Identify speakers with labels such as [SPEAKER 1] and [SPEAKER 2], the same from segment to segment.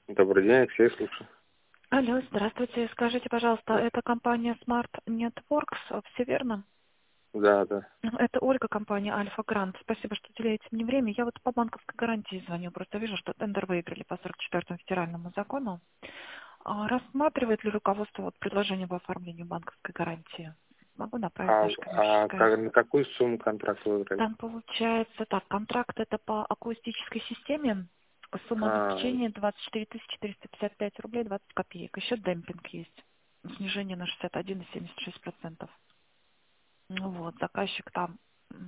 [SPEAKER 1] Добрый день, Алексей, слушаю.
[SPEAKER 2] Алло, здравствуйте. Скажите, пожалуйста, это компания Smart Networks, все верно?
[SPEAKER 1] Да, да.
[SPEAKER 2] Это Ольга, компания Альфа Грант. Спасибо, что уделяете мне время. Я вот по банковской гарантии звоню. Просто вижу, что тендер выиграли по 44-му федеральному закону. Рассматривает ли руководство вот предложение по оформлению банковской гарантии? Могу направить наше коммерческое.
[SPEAKER 1] На какую сумму контракт выиграли?
[SPEAKER 2] Там получается, так, контракт это по акустической системе. Сумма
[SPEAKER 1] А,
[SPEAKER 2] обеспечения 24 455 рублей 20 копеек. Еще демпинг есть. Снижение на 61,76%. Ну вот, заказчик там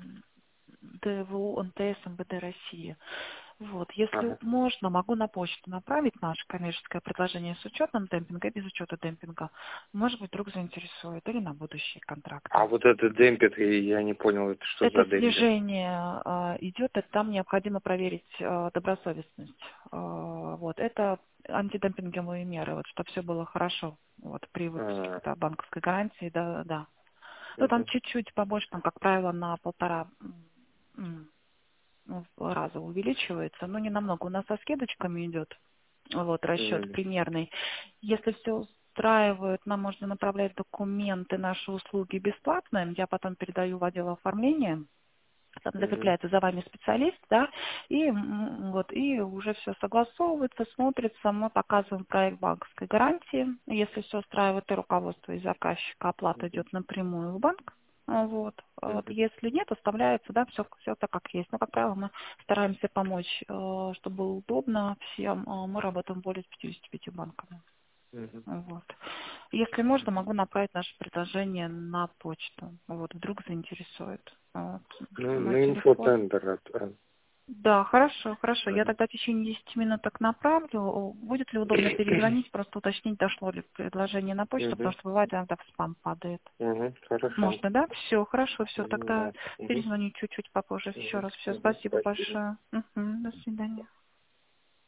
[SPEAKER 2] ДВУ, НТС, МВД России. Вот, если
[SPEAKER 1] ага.
[SPEAKER 2] можно, могу на почту направить наше коммерческое предложение с учетом демпинга и без учета демпинга. Может быть, вдруг заинтересует или на будущие контракты.
[SPEAKER 1] А вот этот демпинг, я не понял, это что
[SPEAKER 2] Это
[SPEAKER 1] за демпинг?
[SPEAKER 2] снижение идет, и там необходимо проверить добросовестность. Вот, это антидемпинговые меры, вот, чтобы все было хорошо. Вот, при выпуске
[SPEAKER 1] А,
[SPEAKER 2] да, банковской гарантии, да, да. Ну, там
[SPEAKER 1] мгм,
[SPEAKER 2] чуть-чуть побольше, там, как правило, на 1,5 раза увеличивается, но не намного. У нас со скидочками идет вот расчет
[SPEAKER 1] мгм,
[SPEAKER 2] примерный. Если все устраивает, нам можно направлять документы, наши услуги бесплатно. Я потом передаю в отдел оформления. Там
[SPEAKER 1] мгм,
[SPEAKER 2] закрепляется за вами специалист, да, и вот и уже все согласовывается, смотрится, мы показываем проект банковской гарантии. Если все устраивает и руководство, и заказчика, оплата идет напрямую в банк. Вот. Вот.
[SPEAKER 1] мгм,
[SPEAKER 2] Если нет, оставляется, да, все так, как есть. Но, как правило, мы стараемся помочь, чтобы было удобно всем. Мы работаем более с 55 банками.
[SPEAKER 1] мгм.
[SPEAKER 2] Вот. Если можно, могу направить наше предложение на почту. Вот, вдруг заинтересует. Вот.
[SPEAKER 1] Ну,
[SPEAKER 2] Мой
[SPEAKER 1] на
[SPEAKER 2] телефон.
[SPEAKER 1] инфотендер.
[SPEAKER 2] Да, хорошо, хорошо. Я
[SPEAKER 1] Мгм.
[SPEAKER 2] тогда в течение 10 минут так направлю. Будет ли удобно перезвонить, просто уточнить, дошло ли предложение на почту, потому
[SPEAKER 1] Мгм,
[SPEAKER 2] что бывает, иногда в спам падает.
[SPEAKER 1] мгм, хорошо.
[SPEAKER 2] Можно, да? Все, хорошо, все.
[SPEAKER 1] Мгм,
[SPEAKER 2] Тогда
[SPEAKER 1] да. Мгм,
[SPEAKER 2] перезвоню чуть-чуть попозже еще
[SPEAKER 1] мгм,
[SPEAKER 2] раз. Все,
[SPEAKER 1] мгм.
[SPEAKER 2] спасибо
[SPEAKER 1] Спасибо.
[SPEAKER 2] большое. Мгм, до свидания.